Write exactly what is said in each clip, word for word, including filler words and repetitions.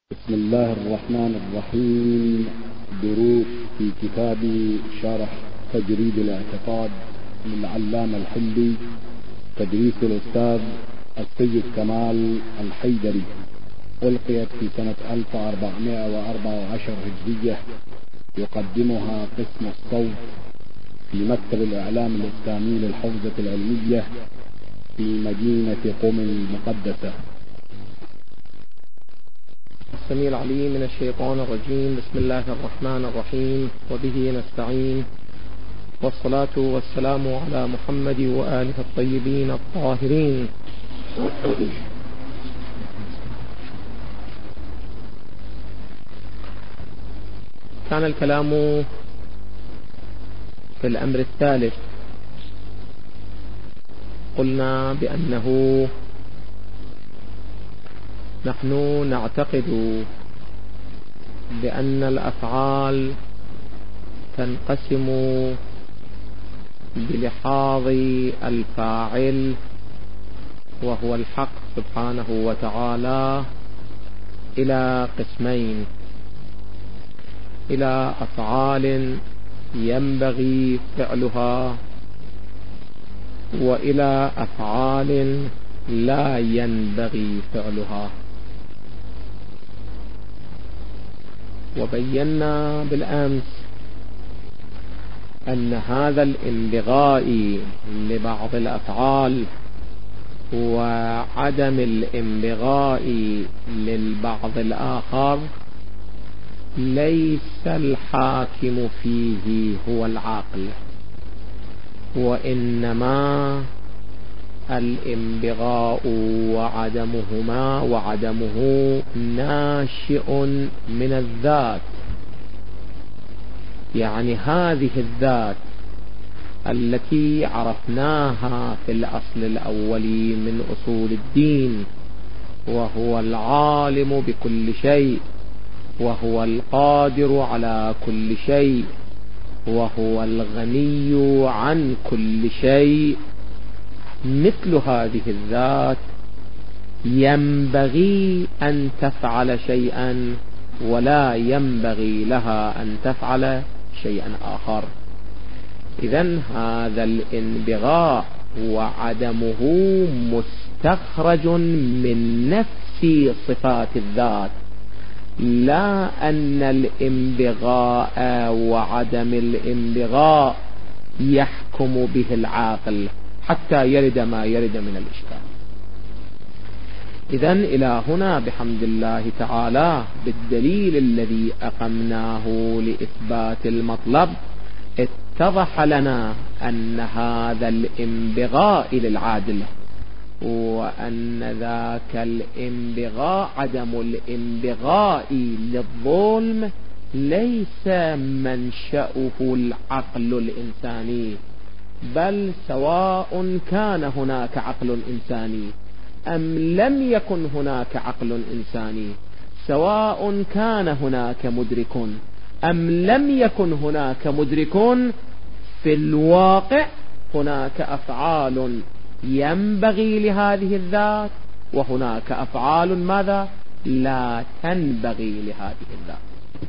بسم الله الرحمن الرحيم. دروس في كتاب شرح تجريد الاعتقاد للعلامة الحلي، تدريس الأستاذ السيد كمال الحيدري، ألقيت في سنة ألف وأربعمائة وأربعة عشر هجرية. يقدمها قسم الصوت في مكتب الإعلام الإسلامي للحوزة العلمية في مدينة قم المقدسة. السميع العليم من الشيطان الرجيم. بسم الله الرحمن الرحيم، وبه نستعين، والصلاة والسلام على محمد وآله الطيبين الطاهرين. كان الكلام في الأمر الثالث. قلنا بأنه نحن نعتقد بأن الأفعال تنقسم بلحاظ الفاعل وهو الحق سبحانه وتعالى إلى قسمين: إلى أفعال ينبغي فعلها، وإلى أفعال لا ينبغي فعلها. وبينا بالأمس أن هذا الانبغاء لبعض الأفعال وعدم الانبغاء للبعض الآخر ليس الحاكم فيه هو العقل، وإنما الانبغاء وعدمهما وعدمه ناشئ من الذات. يعني هذه الذات التي عرفناها في الأصل الأولي من أصول الدين، وهو العالم بكل شيء، وهو القادر على كل شيء، وهو الغني عن كل شيء، مثل هذه الذات ينبغي أن تفعل شيئا ولا ينبغي لها أن تفعل شيئا آخر. إذن هذا الانبغاء وعدمه مستخرج من نفس صفات الذات، لا أن الانبغاء وعدم الانبغاء يحكم به العاقل حتى يرد ما يرد من الإشكال. إذن إلى هنا بحمد الله تعالى بالدليل الذي أقمناه لإثبات المطلب اتضح لنا أن هذا الانبغاء للعادل، وأن ذاك الانبغاء عدم الانبغاء للظلم ليس منشأه العقل الإنساني، بل سواء كان هناك عقل إنساني أم لم يكن هناك عقل إنساني، سواء كان هناك مدرك أم لم يكن هناك مدرك، في الواقع هناك أفعال ينبغي لهذه الذات، وهناك أفعال ماذا؟ لا تنبغي لهذه الذات.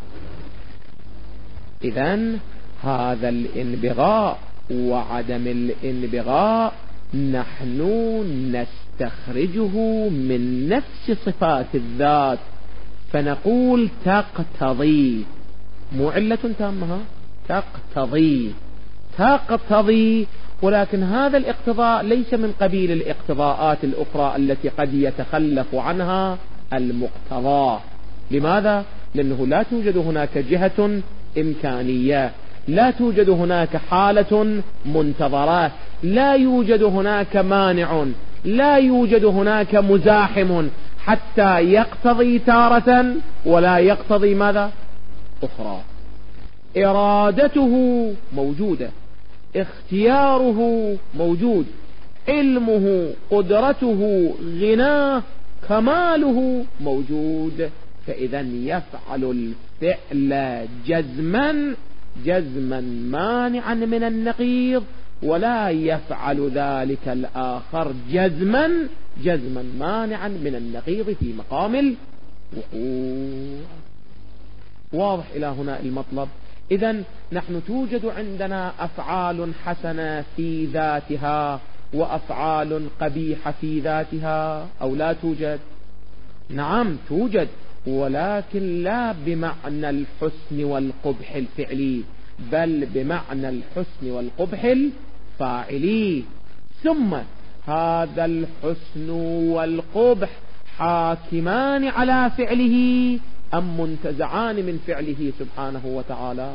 إذن هذا الانبغاء وعدم الانبغاء نحن نستخرجه من نفس صفات الذات، فنقول تقتضي، مو علة تامها، تقتضي تقتضي. ولكن هذا الاقتضاء ليس من قبيل الاقتضاءات الأخرى التي قد يتخلف عنها المقتضى. لماذا؟ لأنه لا توجد هناك جهة إمكانية، لا توجد هناك حالة منتظرة، لا يوجد هناك مانع، لا يوجد هناك مزاحم حتى يقتضي تارة ولا يقتضي ماذا؟ أخرى. إرادته موجودة، اختياره موجود، علمه، قدرته، غناه، كماله موجود. فإذا يفعل الفعل جزما جزما مانعا من النقيض، ولا يفعل ذلك الآخر جزما جزما مانعا من النقيض في مقام وقوع. واضح إلى هنا المطلب؟ إذن نحن توجد عندنا أفعال حسنة في ذاتها وأفعال قبيحة في ذاتها، أو لا توجد؟ نعم توجد، ولكن لا بمعنى الحسن والقبح الفعلي، بل بمعنى الحسن والقبح الفاعلي. ثم هذا الحسن والقبح حاكمان على فعله أم منتزعان من فعله سبحانه وتعالى؟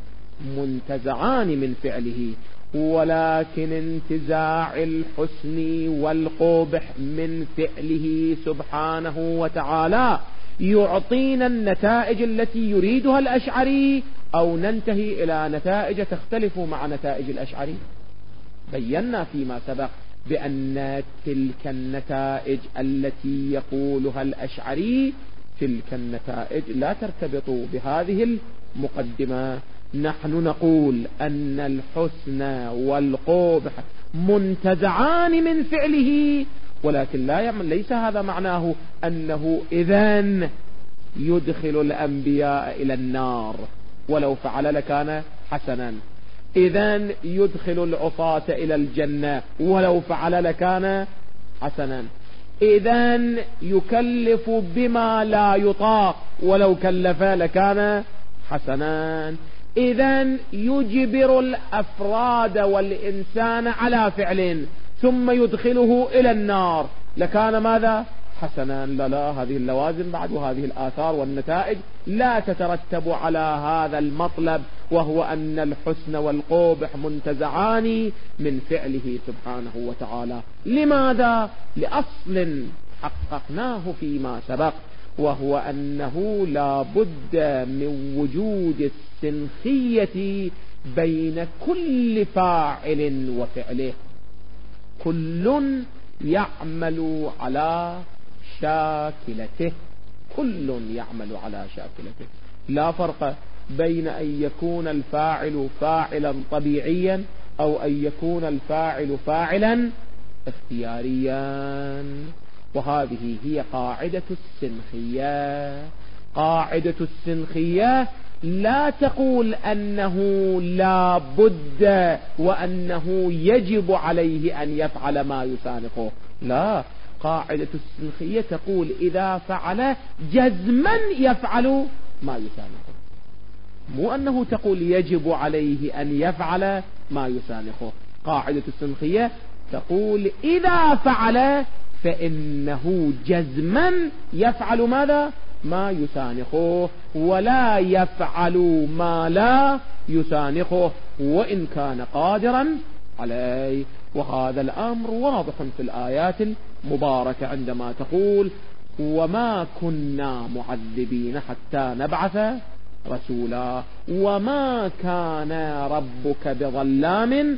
منتزعان من فعله، ولكن انتزاع الحسن والقبح من فعله سبحانه وتعالى يعطينا النتائج التي يريدها الأشعري، أو ننتهي إلى نتائج تختلف مع نتائج الأشعري. بينا فيما سبق بأن تلك النتائج التي يقولها الأشعري تلك النتائج لا ترتبط بهذه المقدمة. نحن نقول أن الحسن والقبح منتزعان من فعله، ولكن لا يعمل، ليس هذا معناه أنه إذن يدخل الأنبياء إلى النار ولو فعل لكان حسنا، إذن يدخل العصاة إلى الجنة ولو فعل لكان حسنا، إذن يكلف بما لا يطاق ولو كلف لكان حسنا، إذن يجبر الأفراد والإنسان على فعل ثم يدخله إلى النار لكان ماذا؟ حسنا. لا لا، هذه اللوازم بعد وهذه الآثار والنتائج لا تترتب على هذا المطلب، وهو أن الحسن والقبح منتزعان من فعله سبحانه وتعالى. لماذا؟ لأصل حققناه فيما سبق، وهو أنه لا بد من وجود السنخية بين كل فاعل وفعله. كل يعمل على شاكلته، كل يعمل على شاكلته، لا فرق بين أن يكون الفاعل فاعلا طبيعيا أو أن يكون الفاعل فاعلا اختياريا. وهذه هي قاعدة السنخية. قاعدة السنخية لا تقول أنه لا بد وأنه يجب عليه أن يفعل ما يسانقه، لا، قاعدة السنخية تقول إذا فعل جزما يفعل ما يسانقه، مو أنه تقول يجب عليه أن يفعل ما يسانقه. قاعدة السنخية تقول إذا فعل فإنه جزما يفعل ماذا؟ ما يسانقه، ولا يفعل ما لا يسانقه وإن كان قادرا عليه. وهذا الأمر واضح في الآيات المباركة عندما تقول وما كنا معذبين حتى نبعث رسولا وما كان ربك بظلام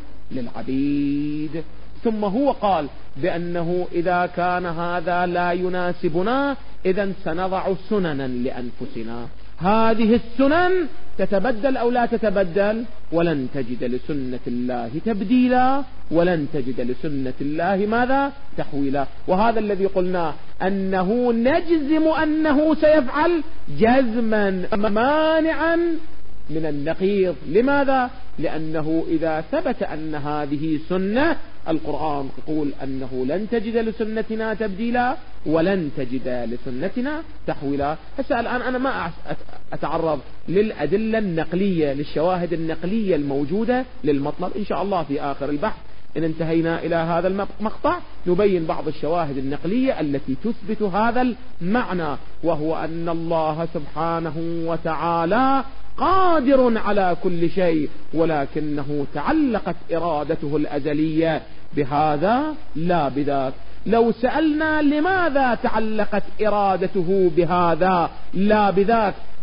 للعبيد. ثم هو قال بأنه إذا كان هذا لا يناسبنا إذن سنضع سننا لأنفسنا. هذه السنن تتبدل أو لا تتبدل؟ ولن تجد لسنة الله تبديلا ولن تجد لسنة الله ماذا؟ تحويلا. وهذا الذي قلنا أنه نجزم أنه سيفعل جزما مانعا من النقيض. لماذا؟ لأنه إذا ثبت أن هذه سنة، القرآن يقول أنه لن تجد لسنتنا تبديلا ولن تجد لسنتنا تحويلا. هسه الآن أنا ما أتعرض للأدلة النقلية، للشواهد النقلية الموجودة للمطلب. إن شاء الله في آخر البحث إن انتهينا إلى هذا المقطع نبين بعض الشواهد النقلية التي تثبت هذا المعنى، وهو أن الله سبحانه وتعالى قادر على كل شيء، ولكنه تعلقت إرادته الأزلية بهذا لا بذاك. لو سألنا لماذا تعلقت إرادته بهذا لا بذاك،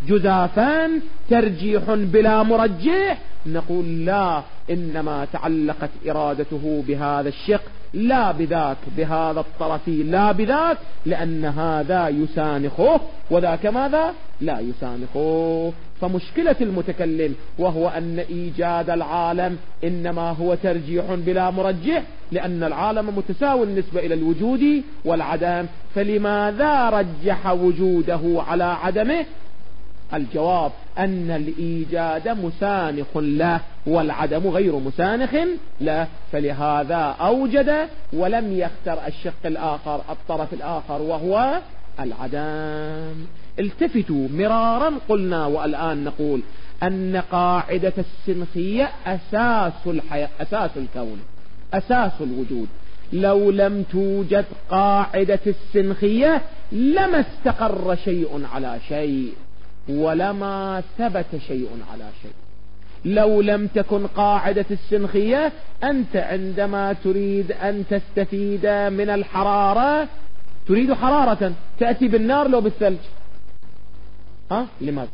جزافا ترجيح بلا مرجح، نقول لا، إنما تعلقت إرادته بهذا الشق لا بذاك، بهذا الطرف لا بذاك، لأن هذا يسانخه وذاك ماذا لا يسانخه. فمشكلة المتكلم وهو أن إيجاد العالم إنما هو ترجيح بلا مرجح، لأن العالم متساوي بالنسبة إلى الوجود والعدم، فلماذا رجح وجوده على عدمه؟ الجواب أن الإيجاد مسانخ له والعدم غير مسانخ له، فلهذا أوجد ولم يختر الشق الآخر، الطرف الآخر وهو العدم. التفتوا، مرارا قلنا والآن نقول أن قاعدة السنخية أساس الحياة، أساس الكون، أساس الوجود. لو لم توجد قاعدة السنخية لما استقر شيء على شيء ولما ثبت شيء على شيء. لو لم تكن قاعدة السنخية، أنت عندما تريد أن تستفيد من الحرارة تريد حرارة تأتي بالنار لو بالثلج، ها لماذا؟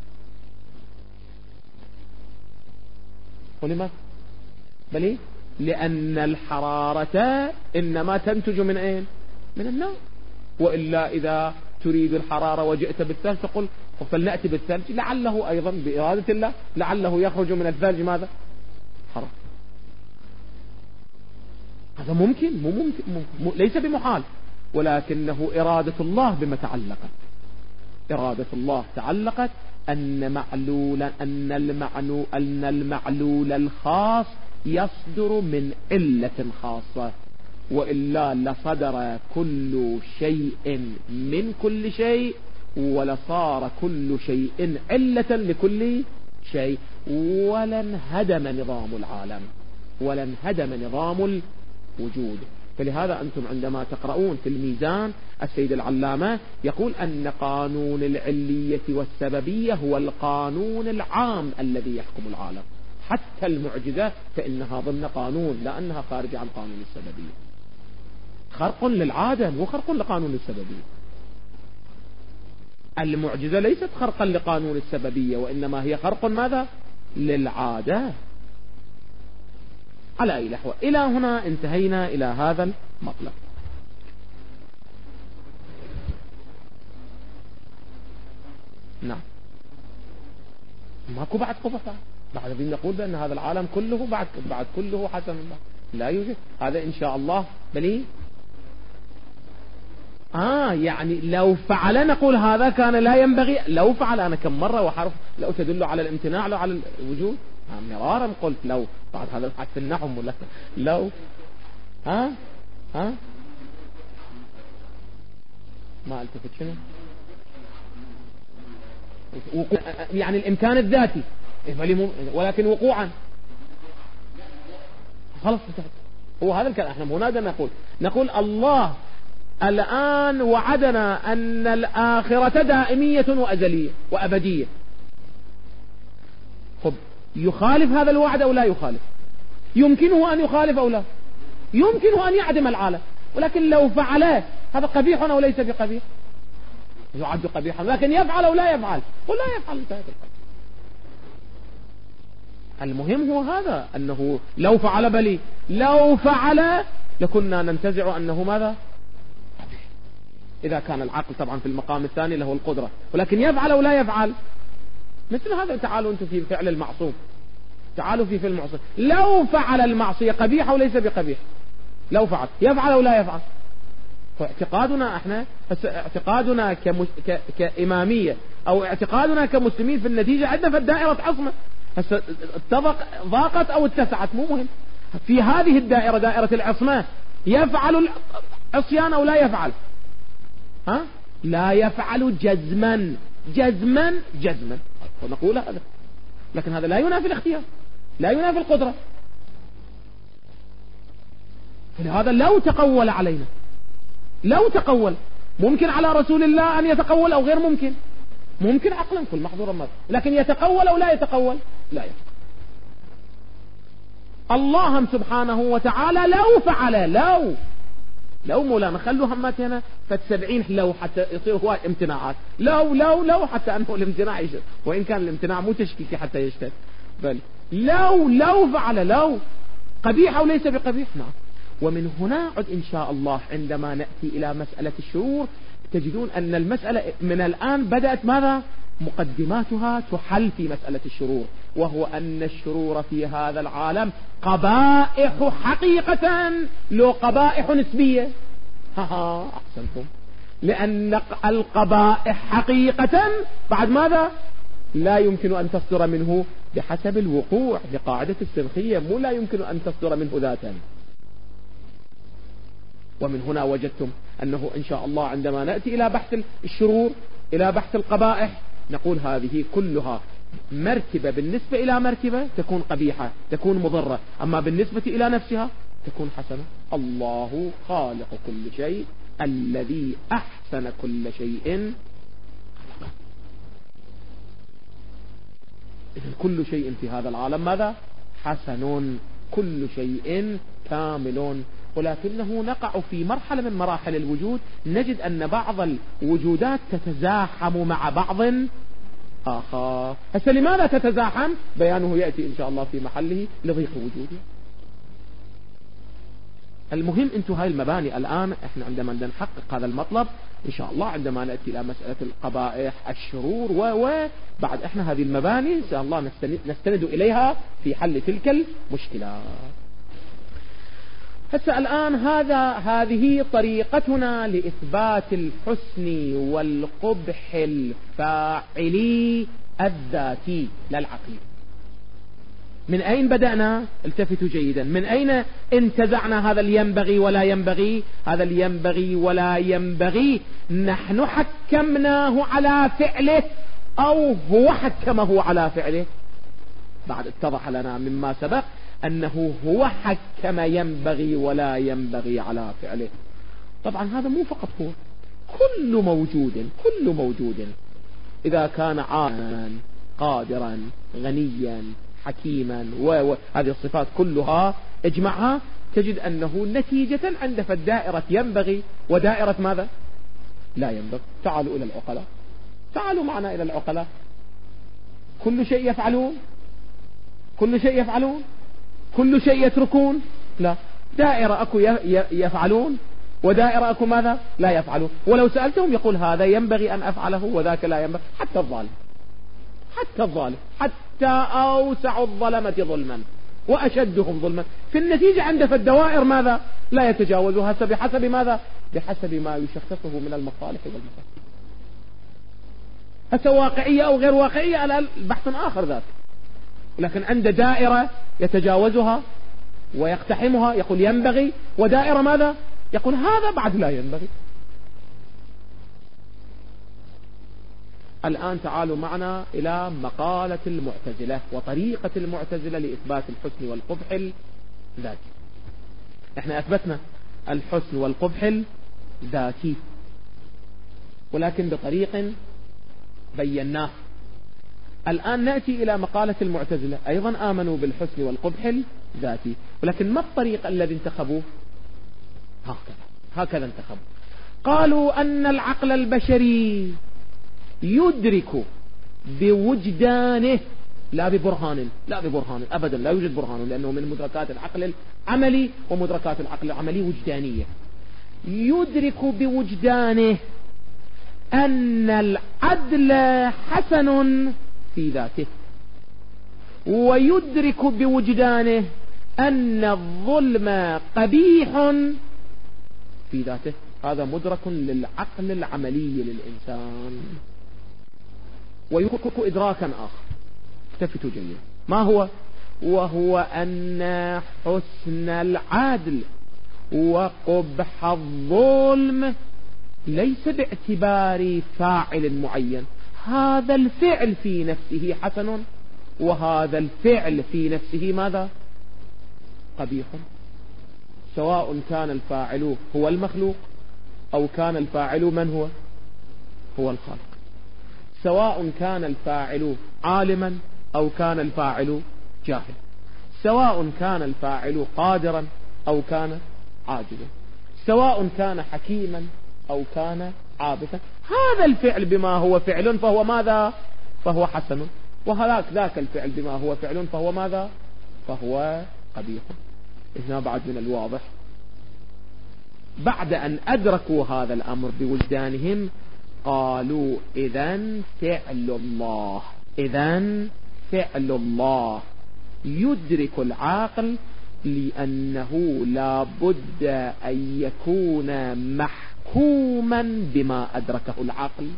ولماذا؟ بل لأن الحرارة إنما تنتج من أين؟ من النار. وإلا إذا تريد الحرارة وجئت بالثلج تقول فلنأتي بالثلج، لعله أيضا بإرادة الله لعله يخرج من الثلج ماذا؟ حرارة. هذا ممكن، مو ممكن، ممكن. ليس بمحال، ولكنه إرادة الله بما تعلقت. إرادة الله تعلقت أن معلولا أن المعنو أن المعلول الخاص يصدر من علة خاصة، وإلا لصدر كل شيء من كل شيء ولصار كل شيء علة لكل شيء، ولن هدم نظام العالم، ولن هدم نظام الوجود. فلهذا أنتم عندما تقرؤون في الميزان السيد العلامة يقول أن قانون العلية والسببية هو القانون العام الذي يحكم العالم، حتى المعجزة فإنها ضمن قانون، لأنها خارجة عن قانون السببية، خرق للعادة مو خرق لقانون السببية. المعجزة ليست خرقا لقانون السببية، وإنما هي خرق ماذا؟ للعادة. على أي نحو. إلى هنا انتهينا إلى هذا المطلب. نعم، ماكو بعد قبح، بعد بعد نقول بأن هذا العالم كله بعد بعد كله حسن الله، لا يوجد هذا إن شاء الله. بلي آه يعني لو فعل نقول هذا كان لا ينبغي، لو فعل. أنا كم مرة وحرف لو تدل على الامتناع لو على الوجود، مرارا قلت لو، بعد هذا الحد في النحو ولا لو ها ها ما التفت شنو يعني الإمكان الذاتي، ولكن وقوعا خلص هو هذا الكلام. احنا هنا نقول نقول الله الآن وعدنا أن الآخرة دائمية وأزلية وأبدية. خب يخالف هذا الوعد أو لا يخالف؟ يمكنه أن يخالف أو لا؟ يمكنه أن يعدم العالم، ولكن لو فعله هذا قبيح أو ليس بقبيح؟ يعد قبيحا، لكن يفعل أو لا يفعل؟ ولا يفعل. انتهت القضية. المهم هو هذا، أنه لو فعل بلي لو فعل لكنا ننتزع أنه ماذا؟ إذا كان العقل طبعا في المقام الثاني له القدرة، ولكن يفعل أو لا يفعل؟ مثل هذا. تعالوا أنتم في فعل المعصوم، تعالوا في فعل المعصوم، لو فعل المعصية قبيح أو ليس بقبيح؟ لو فعل يفعل أو لا يفعل؟ فاعتقادنا احنا اعتقادنا كمس... ك... كإمامية أو اعتقادنا كمسلمين في النتيجة عندنا في الدائرة عصمة، اتضق ضاقت أو اتسعت مو مهم. في هذه الدائرة دائرة العصمة يفعل العصيان أو لا يفعل؟ ها؟ لا يفعل جزما جزما جزما، ونقول هذا، لكن هذا لا ينافي الاختيار، لا ينافي القدرة. فلهذا لو تقول علينا، لو تقول ممكن على رسول الله أن يتقول أو غير ممكن؟ ممكن عقلا، كل محظور ماذا، لكن يتقول أو لا يتقول؟ لا يتقول. الله سبحانه وتعالى لو فعل، لو لو مولانا خلوا همات هنا فالسبعين لو حتى يصير هواي امتناعات، لو لو لو حتى أنه الامتناع يشتد، وإن كان الامتناع مو تشكيكي حتى يشتد، بل لو لو فعل لو قبيح أو ليس بقبيح. نعم. ومن هنا عد إن شاء الله عندما نأتي إلى مسألة الشرور تجدون أن المسألة من الآن بدأت ماذا؟ مقدماتها تحل في مسألة الشرور، وهو أن الشرور في هذا العالم قبائح حقيقة لو قبائح نسبية. ها ها أحسنتم. لأن القبائح حقيقة بعد ماذا؟ لا يمكن أن تصدر منه بحسب الوقوع بقاعدة السنخية، مو لا يمكن أن تصدر منه ذاتا. ومن هنا وجدتم أنه إن شاء الله عندما نأتي إلى بحث الشرور إلى بحث القبائح نقول هذه كلها مرتبة بالنسبة إلى مرتبة تكون قبيحة تكون مضرة، أما بالنسبة إلى نفسها تكون حسنة. الله خالق كل شيء الذي أحسن كل شيء خلقه. إذن كل شيء في هذا العالم ماذا؟ حسن، كل شيء كامل. ولكنه نقع في مرحلة من مراحل الوجود نجد أن بعض الوجودات تتزاحم مع بعض آخر. هسه لماذا تتزاحم؟ بيانه يأتي إن شاء الله في محله لضيق وجوده. المهم أنتم هاي المباني الآن إحنا عندما نحقق هذا المطلب إن شاء الله عندما نأتي إلى مسألة القبائح الشرور وبعد إحنا هذه المباني إن شاء الله نستند, نستند إليها في حل تلك المشكلات. هسه الآن هذا هذه طريقتنا لإثبات الحسن والقبح الفاعلي الذاتي للعقل. من أين بدأنا؟ التفتوا جيدا. من أين انتزعنا هذا الينبغي ولا ينبغي؟ هذا الينبغي ولا ينبغي نحن حكمناه على فعله أو هو حكمه على فعله؟ بعد اتضح لنا مما سبق أنه هو حكم ينبغي ولا ينبغي على فعله. طبعا هذا مو فقط هو، كل موجود كل موجود إذا كان عالما قادرا غنيا حكيما وهذه الصفات كلها اجمعها تجد أنه نتيجة عند فالدائرة ينبغي ودائرة ماذا؟ لا ينبغي. تعالوا إلى العقلاء، تعالوا معنا إلى العقلاء. كل شيء يفعلون، كل شيء يفعلون، كل شيء يتركون؟ لا. دائرة أكو يفعلون ودائرة أكو ماذا؟ لا يفعلون. ولو سألتهم يقول هذا ينبغي أن أفعله وذاك لا ينبغي. حتى الظالم، حتى الظالم، حتى أوسع الظلمة ظلما وأشدهم ظلما في النتيجة عند فالدوائر ماذا؟ لا يتجاوزها بحسب ماذا؟ بحسب ما يشخصه من المصالح والمفاسد. هسه واقعية أو غير واقعية الآن بحث آخر ذاك، لكن عند دائرة يتجاوزها ويقتحمها يقول ينبغي، ودائرة ماذا؟ يقول هذا بعد لا ينبغي. الآن تعالوا معنا إلى مقالة المعتزلة وطريقة المعتزلة لإثبات الحسن والقبح الذاتي. احنا أثبتنا الحسن والقبح الذاتي ولكن بطريق بيناه. الآن نأتي إلى مقالة المعتزلة أيضا آمنوا بالحسن والقبح الذاتي، ولكن ما الطريق الذي انتخبوه؟ هكذا هكذا انتخبوا. قالوا أن العقل البشري يدرك بوجدانه لا ببرهان، لا ببرهان أبدا، لا يوجد برهان، لأنه من مدركات العقل العملي ومدركات العقل العملي وجدانية. يدرك بوجدانه أن العدل حسن في ذاته، ويدرك بوجدانه أن الظلم قبيح في ذاته. هذا مدرك للعقل العملي للإنسان. ويدرك إدراكا آخر، اكتفتوا جيدا، ما هو؟ وهو أن حسن العدل وقبح الظلم ليس باعتبار فاعل معين، هذا الفعل في نفسه حسن وهذا الفعل في نفسه ماذا؟ قبيح، سواء كان الفاعل هو المخلوق أو كان الفاعل من هو؟ هو الخالق، سواء كان الفاعل عالما أو كان الفاعل جاهل، سواء كان الفاعل قادرا أو كان عاجزا، سواء كان حكيما أو كان عابثا. هذا الفعل بما هو فعل فهو ماذا؟ فهو حسن، وهذاك ذاك الفعل بما هو فعل فهو ماذا؟ فهو قبيح. هنا بعد من الواضح بعد أن أدركوا هذا الأمر بوجدانهم قالوا إذن فعل الله إذن فعل الله يدرك العاقل، لأنه لا بد أن يكون محكوما بما أدركه العقل،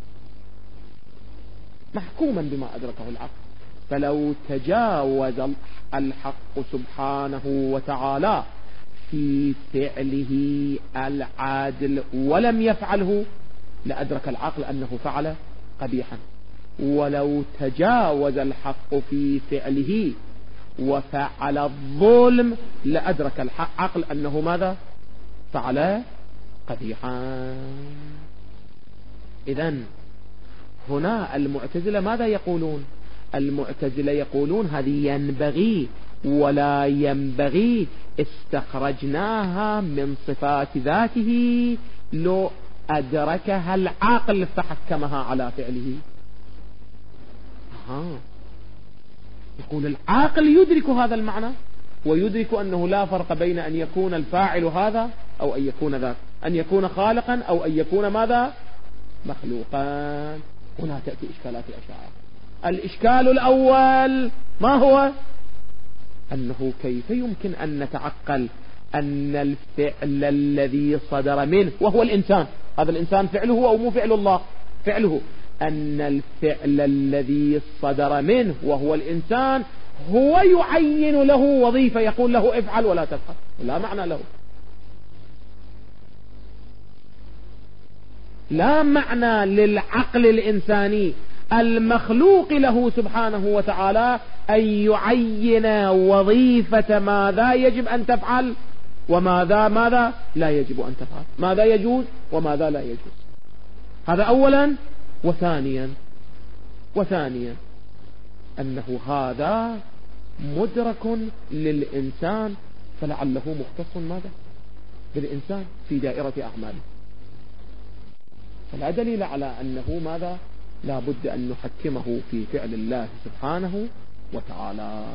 محكوما بما أدركه العقل. فلو تجاوز الحق سبحانه وتعالى في فعله العادل ولم يفعله لأدرك العقل أنه فعل قبيحا، ولو تجاوز الحق في فعله وفعل الظلم لأدرك العقل أنه ماذا؟ فعل قبيحا. إذن هنا المعتزلة ماذا يقولون؟ المعتزلة يقولون هذه ينبغي ولا ينبغي استخرجناها من صفات ذاته لو أدركها العقل فحكمها على فعله. آه. يقول العاقل يدرك هذا المعنى ويدرك أنه لا فرق بين أن يكون الفاعل هذا أو أن يكون ذاك، أن يكون خالقا أو أن يكون ماذا؟ مخلوقا. هنا تأتي إشكالات الأشاعرة. الإشكال الأول ما هو؟ أنه كيف يمكن أن نتعقل أن الفعل الذي صدر منه وهو الإنسان، هذا الإنسان فعله أو مو فعل الله؟ فعله. أن الفعل الذي صدر منه وهو الإنسان هو يعين له وظيفة يقول له افعل ولا تفعل، لا معنى له، لا معنى للعقل الإنساني المخلوق له سبحانه وتعالى أن يعين وظيفة ماذا يجب أن تفعل وماذا ماذا لا يجب أن تفعل، ماذا يجوز وماذا لا يجوز. هذا أولا. وثانيا وثانيا أنه هذا مدرك للإنسان فلعله مختص ماذا؟ بالإنسان في دائرة أعماله، فلا دليل على أنه ماذا؟ لا بد أن نحكمه في فعل الله سبحانه وتعالى.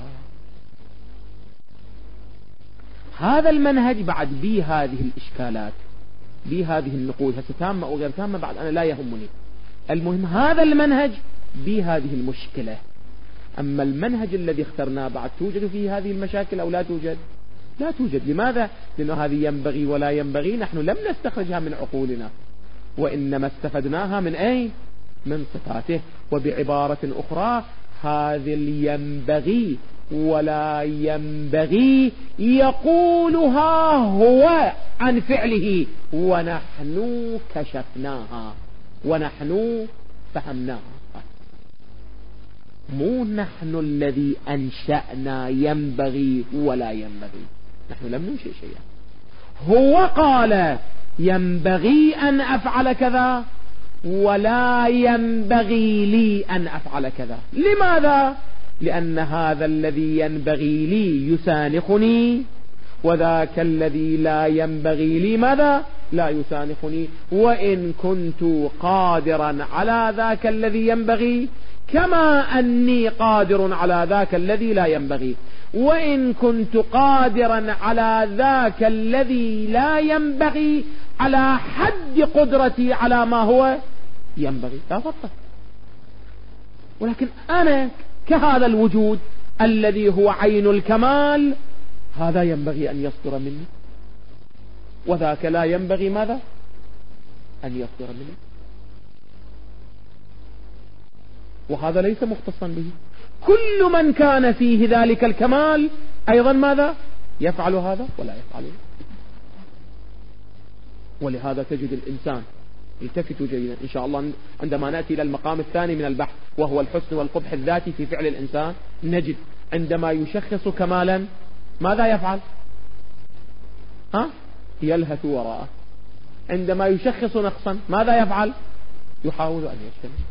هذا المنهج بعد بي هذه الإشكالات، بي هذه النقول، هسه تامة أو غير تامة بعد أنا لا يهمني، المهم هذا المنهج بي هذه المشكلة. أما المنهج الذي اخترناه بعد توجد فيه هذه المشاكل أو لا توجد؟ لا توجد. لماذا؟ لأنه هذه ينبغي ولا ينبغي نحن لم نستخرجها من عقولنا، وإنما استفدناها من أين؟ من صفاته. وبعبارة أخرى هذه ينبغي ولا ينبغي يقولها هو عن فعله ونحن كشفناها ونحن فهمناها، مو نحن الذي أنشأنا ينبغي ولا ينبغي، نحن لم ننشئ شيئا. هو قال ينبغي أن أفعل كذا ولا ينبغي لي أن أفعل كذا. لماذا؟ لأن هذا الذي ينبغي لي يسانخني وذاك الذي لا ينبغي لي ماذا؟ لا يسانخني. وإن كنت قادرا على ذاك الذي ينبغي كما أني قادر على ذاك الذي لا ينبغي، وإن كنت قادرا على ذاك الذي لا ينبغي على حد قدرتي على ما هو ينبغي، لا فرق. ولكن أنا كهذا الوجود الذي هو عين الكمال هذا ينبغي أن يصدر مني وذاك لا ينبغي ماذا؟ أن يصدر مني، وهذا ليس مختصا به. كل من كان فيه ذلك الكمال أيضا ماذا؟ يفعل هذا ولا يفعله. ولهذا تجد الإنسان، التفتوا جيدا إن شاء الله عندما نأتي إلى المقام الثاني من البحث وهو الحسن والقبح الذاتي في فعل الإنسان، نجد عندما يشخص كمالا ماذا يفعل؟ ها؟ يلهث وراءه. عندما يشخص نقصا ماذا يفعل؟ يحاول أن يجتنب.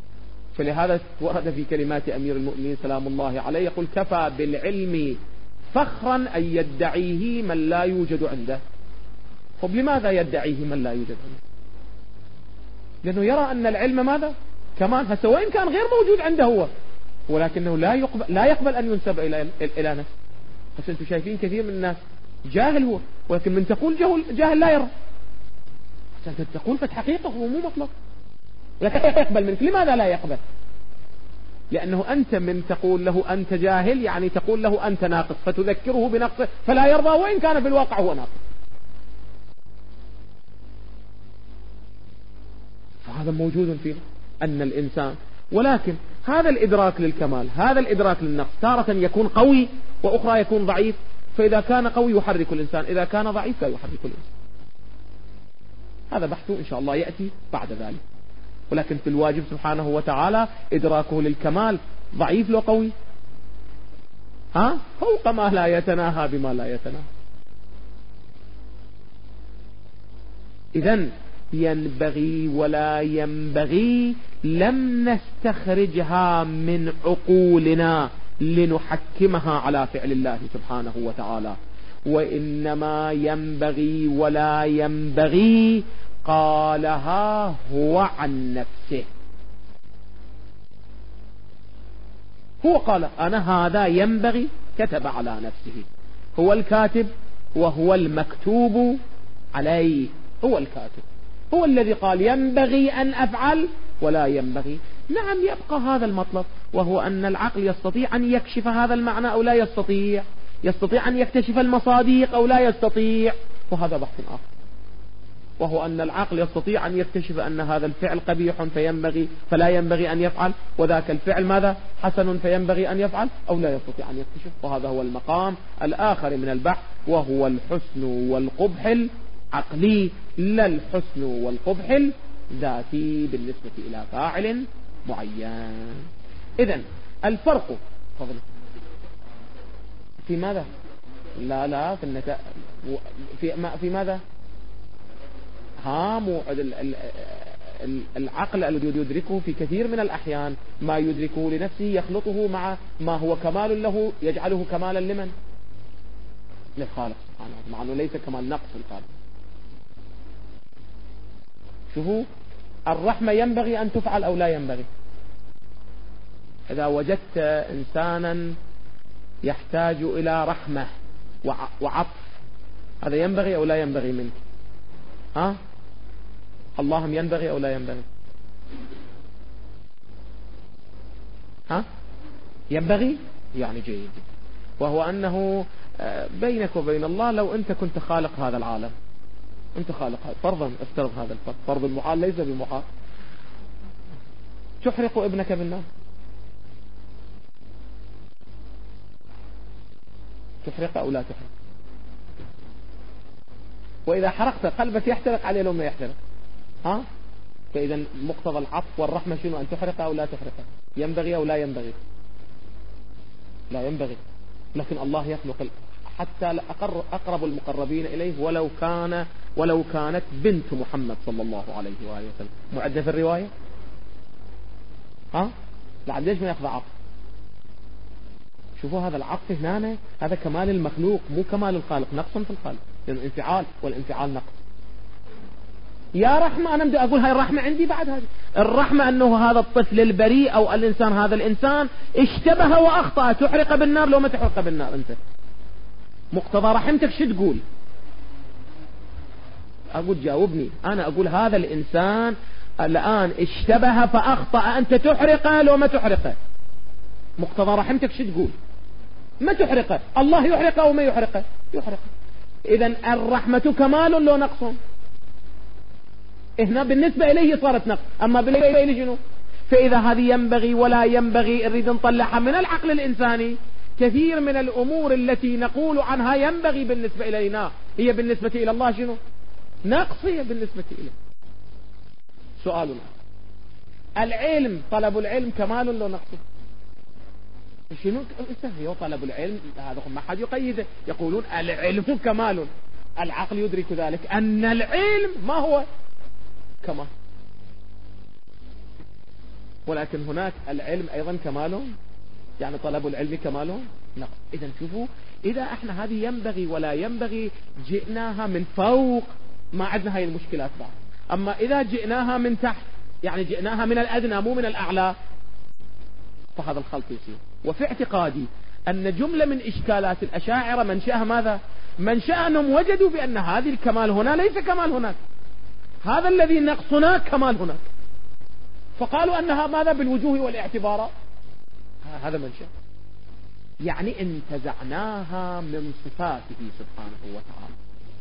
فلهذا ورد في كلمات أمير المؤمنين سلام الله عليه يقول كفى بالعلم فخرا أن يدعيه من لا يوجد عنده. طب لماذا يدعيه من لا يوجد عنده؟ لأنه يرى أن العلم ماذا؟ كمان هسه وإن كان غير موجود عنده هو، ولكنه لا يقبل, لا يقبل أن ينسب إلى إلى نفسه. بس أنتم شايفين كثير من الناس جاهل هو، ولكن من تقول جاهل, جاهل لا يرى. أنت تقول فالحقيقة هو مو مطلق، لكن لا يقبل منك. لماذا لا يقبل؟ لأنه أنت من تقول له أنت جاهل يعني تقول له أنت ناقص، فتذكره بنقصه فلا يرضى وإن كان في الواقع هو ناقص. فهذا موجود فيه أن الإنسان، ولكن هذا الإدراك للكمال، هذا الإدراك للنقص تارة يكون قوي وأخرى يكون ضعيف. فإذا كان قوي يحرك الإنسان، إذا كان ضعيف لا يحرك الإنسان. هذا بحثه إن شاء الله يأتي بعد ذلك. ولكن في الواجب سبحانه وتعالى إدراكه للكمال ضعيف لو قوي، ها فوق ما لا يتناهى بما لا يتناهى. إذن ينبغي ولا ينبغي لم نستخرجها من عقولنا لنحكمها على فعل الله سبحانه وتعالى، وإنما ينبغي ولا ينبغي قالها هو عن نفسه. هو قال أنا هذا ينبغي، كتب على نفسه. هو الكاتب وهو المكتوب عليه. هو الكاتب، هو الذي قال ينبغي أن أفعل ولا ينبغي. نعم يبقى هذا المطلب، وهو أن العقل يستطيع أن يكشف هذا المعنى أو لا يستطيع، يستطيع أن يكتشف المصادق أو لا يستطيع، وهذا بحث آخر. وهو أن العقل يستطيع أن يكتشف أن هذا الفعل قبيح فينبغي فلا ينبغي أن يفعل، وذاك الفعل ماذا حسن فينبغي أن يفعل، أو لا يستطيع أن يكتشف. وهذا هو المقام الآخر من البحث، وهو الحسن والقبح العقلي، لا الحسن والقبح الذاتي بالنسبة إلى فاعل معين. إذن الفرق فضل في ماذا؟ لا لا في النتائج في, ما في ماذا؟ ها مو العقل الذي يدركه في كثير من الأحيان ما يدركه لنفسه يخلطه مع ما هو كمال له، يجعله كمالا لمن؟ للخالق سبحانه، مع أنه ليس كمال نقص الخالق. شوفوا الرحمة ينبغي أن تفعل أو لا ينبغي. إذا وجدت إنسانا يحتاج إلى رحمة وعطف، هذا ينبغي أو لا ينبغي منك؟ ها اللهم ينبغي أو لا ينبغي؟ ها ينبغي يعني جيد. وهو أنه بينك وبين الله لو أنت كنت خالق هذا العالم، أنت خالق هذا فرضا، افترض هذا الفرض، فرض المحال ليس بمحال، تحرق ابنك بالنار، تحرق أو لا تحرق؟ وإذا حرقت قلبك يحترق عليه لو ما يحترق. ها فإذا مقتضى العطف والرحمة شنو؟ أن تحرق أو لا تحرق؟ ينبغي أو لا ينبغي؟ لا ينبغي. لكن الله يخلق حتى أقرب المقربين إليه ولو كان ولو كانت بنت محمد صلى الله عليه وآله وسلم معدة في الرواية. ها لعل ليش ما يأخذ عطف؟ شوفوا هذا العطف هنا هذا كمال المخلوق مو كمال الخالق، نقص في الخالق، لأنه يعني انفعال، والانفعال نقص. يا رحمة أنا بدي أقول هاي الرحمة عندي بعد هذه الرحمة، أنه هذا الطفل البريء أو الإنسان هذا الإنسان اشتبه وأخطأ، تحرق بالنار لو ما تحرق بالنار. أنت مقتضى رحمتك شو تقول؟ أقول جاوبني. أنا أقول هذا الإنسان الآن اشتبه فأخطأ، أنت تحرقه لو ما تحرقه؟ مقتضى رحمتك شو تقول؟ ما تحرقه. الله يحرقه أو ما يحرقه؟ يحرقه. إذن الرحمة كمال لو نقص؟ هنا بالنسبة إليه صارت نقص، أما بالنسبة إليه شنو؟ فإذا هذه ينبغي ولا ينبغي نريد نطلعها من العقل الإنساني. كثير من الأمور التي نقول عنها ينبغي بالنسبة إلينا هي بالنسبة إلى الله شنو؟ نقص هي بالنسبة إليه. سؤالنا العلم، طلب العلم كمال لو نقص؟ شنو هو طلب العلم؟ هذا ما حد يقيده، يقولون العلم كمال. العقل يدرك ذلك أن العلم ما هو كمال، ولكن هناك العلم أيضا كمال، يعني طلب العلم كمال. نقص. إذا شوفوا، إذا احنا هذه ينبغي ولا ينبغي جئناها من فوق ما عندنا هاي المشكلات بعد. أما إذا جئناها من تحت، يعني جئناها من الأدنى مو من الأعلى، فهذا الخلط يصير. وفي اعتقادي أن جملة من إشكالات الأشاعرة منشأها ماذا؟ منشأ أنهم وجدوا بأن هذه الكمال هنا ليس كمال هناك، هذا الذي نقص هناك كمال هناك، فقالوا أنها ماذا؟ بالوجوه والاعتبارات. هذا منشأ، يعني انتزعناها من صفاته سبحانه وتعالى.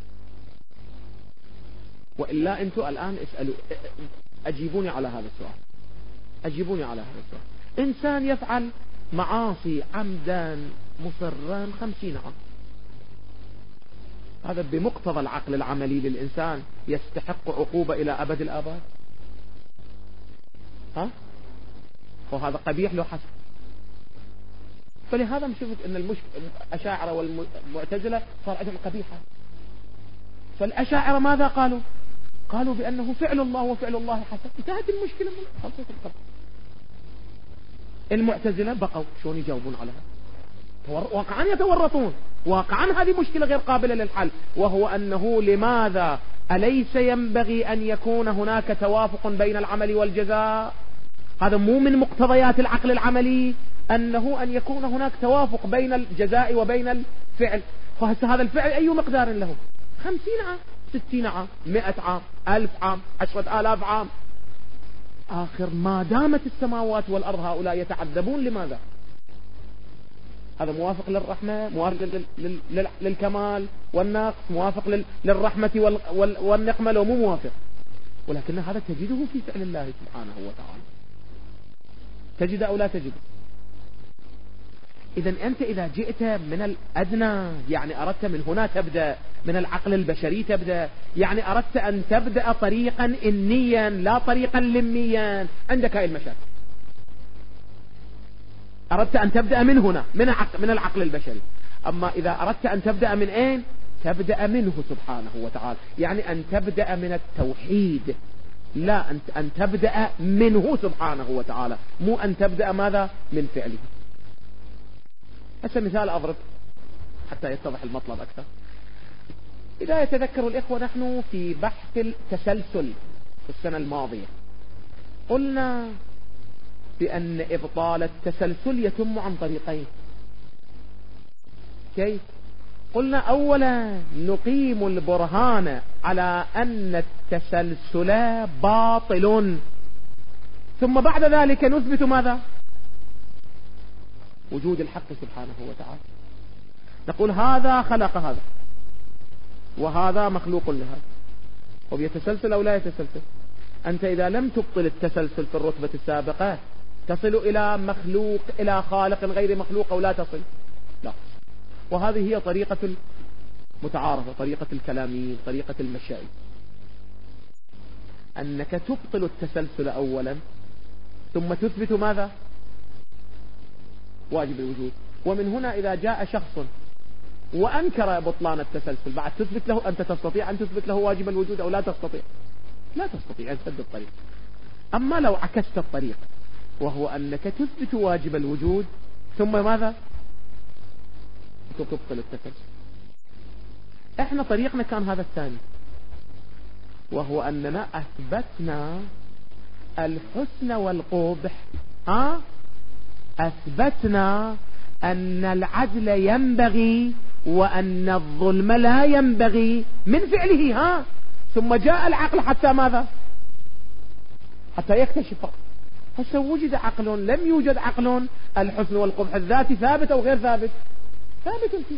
وإلا أنتم الآن اسألوا، أجيبوني على هذا السؤال، أجيبوني على هذا السؤال. إنسان يفعل معاصي عمدا مصرا خمسين عام، هذا بمقتضى العقل العملي للإنسان يستحق عقوبة إلى أبد الآباد؟ ها؟ وهذا قبيح له حسن. فلهذا نشوف أن المشكلة الأشاعرة والمعتزلة صار عندهم قبيحة. فالأشاعرة ماذا قالوا؟ قالوا بأنه فعل الله وفعل الله حسن، انتهت المشكلة من خلصت القبر. المعتزلة بقوا شلون يجاوبون على هذا؟ واقعا يتورطون، واقعا هذه مشكلة غير قابلة للحل، وهو أنه لماذا أليس ينبغي أن يكون هناك توافق بين العمل والجزاء؟ هذا مو من مقتضيات العقل العملي أنه أن يكون هناك توافق بين الجزاء وبين الفعل. فهذا الفعل أي مقدار له؟ خمسين عام، ستين عام، مئة عام، ألف عام، عشرة آلاف عام. آخر ما دامت السماوات والأرض هؤلاء يتعذبون، لماذا؟ هذا موافق للرحمة، موافق لل... لل... للكمال والنقص، موافق للرحمة وال... وال... والنقمة، لو مو موافق. ولكن هذا تجده في فعل الله سبحانه وتعالى، تجد أو لا تجد. إذن أنت إذا جئت من الأدنى، يعني أردت من هنا تبدأ، من العقل البشري تبدأ، يعني أردت أن تبدأ طريقا إنيا لا طريقا لميا، عندك هاي المشاكل. أردت أن تبدأ من هنا، من العقل, من العقل البشري. أما إذا أردت أن تبدأ من أين؟ تبدأ منه سبحانه وتعالى، يعني أن تبدأ من التوحيد، لا أن, أن تبدأ منه سبحانه وتعالى، مو أن تبدأ ماذا؟ من فعله. هسه مثال أضرب حتى يتضح المطلب أكثر. إذا يتذكر الإخوة، نحن في بحث التسلسل في السنة الماضية قلنا بأن إبطال التسلسل يتم عن طريقين. كيف؟ قلنا أولا نقيم البرهان على أن التسلسل باطل، ثم بعد ذلك نثبت ماذا؟ وجود الحق سبحانه وتعالى. نقول هذا خلق هذا وهذا مخلوق لهذا، وبيتسلسل أو لا يتسلسل. أنت إذا لم تبطل التسلسل في الرتبة السابقة تصل إلى مخلوق، إلى خالق غير مخلوق، أو لا تصل؟ لا. وهذه هي طريقة المتعارفة، طريقة الكلاميين، طريقة المشائي، أنك تبطل التسلسل أولا ثم تثبت ماذا؟ واجب الوجود. ومن هنا إذا جاء شخص وأنكر بطلان التسلسل، بعد تثبت له، أنت تستطيع أن تثبت له واجب الوجود أو لا تستطيع؟ لا تستطيع أن تسد الطريق. أما لو عكست الطريق، وهو أنك تثبت واجب الوجود ثم ماذا؟ تبطل التسلسل. احنا طريقنا كان هذا الثاني، وهو أننا أثبتنا الحسن والقبح. ها؟ أثبتنا أن العدل ينبغي وأن الظلم لا ينبغي من فعله. ها؟ ثم جاء العقل حتى ماذا؟ حتى يكتشف. هسه وجد عقل، لم يوجد عقل، الحسن والقبح الذاتي ثابت أو غير ثابت؟ ثابت فيه.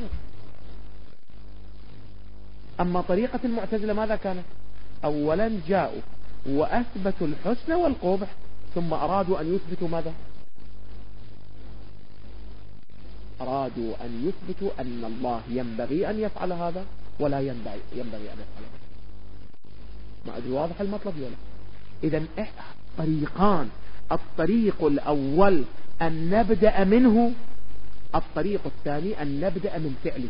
أما طريقة المعتزلة ماذا كانت؟ أولا جاءوا وأثبتوا الحسن والقبح، ثم أرادوا أن يثبتوا ماذا؟ أرادوا أن يثبتوا أن الله ينبغي أن يفعل هذا ولا ينبغي, ينبغي أن يفعل هذا. ما أدري واضح المطلب ولا؟ إذن طريقان، الطريق الأول أن نبدأ منه، الطريق الثاني أن نبدأ من فعله.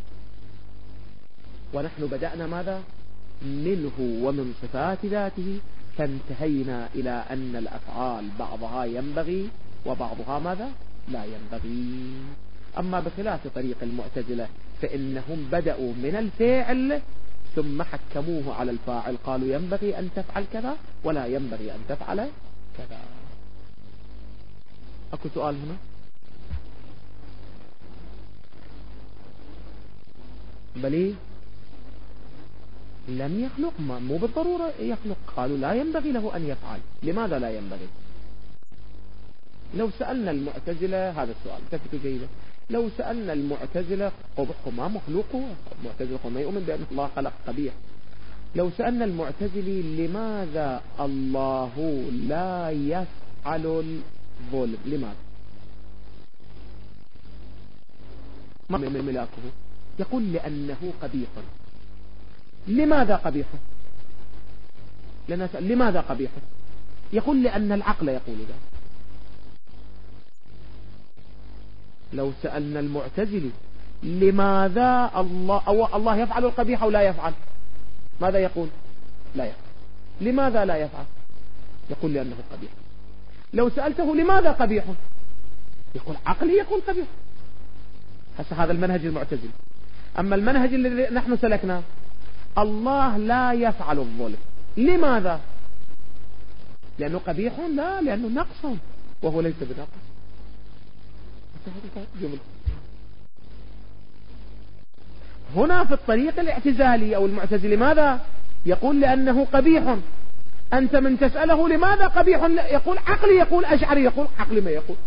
ونحن بدأنا ماذا؟ منه ومن صفات ذاته، فانتهينا إلى أن الأفعال بعضها ينبغي وبعضها ماذا؟ لا ينبغي. أما بخلاف طريق المعتزلة فإنهم بدأوا من الفعل ثم حكموه على الفاعل، قالوا ينبغي أن تفعل كذا ولا ينبغي أن تفعل كذا. أكو سؤال هنا؟ بلي لم يخلق، ما مو بالضرورة يخلق. قالوا لا ينبغي له أن يفعل. لماذا لا ينبغي؟ لو سألنا المعتزلة هذا السؤال تفتوا جيدا، لو سألنا المعتزلة قبحهم ما مخلوقه، المعتزلة ما يؤمن بأن الله خلق قبيح. لو سألنا المعتزلي لماذا الله لا يفعل الظلم، لماذا؟ ما من ملاكه؟ يقول لأنه قبيح. لماذا قبيح؟ لنسأل لماذا قبيح؟ يقول لأن العقل يقول ذلك. لو سألنا المعتزلي لماذا الله أو الله يفعل القبيح أو لا يفعل، ماذا يقول؟ لا يفعل. لماذا لا يفعل؟ يقول لأنه قبيح. لو سألته لماذا قبيح، يقول عقلي يقول قبيح. هسه هذا المنهج المعتزلي. أما المنهج الذي نحن سلكناه، الله لا يفعل الظلم. لماذا؟ لأنه قبيح؟ لا، لأنه نقص وهو ليس بنقص. هنا في الطريق الاعتزالي أو المعتزلي ماذا؟ يقول لأنه قبيح. أنت من تسأله لماذا قبيح، يقول عقلي يقول، أشعري يقول، عقلي ما يقول.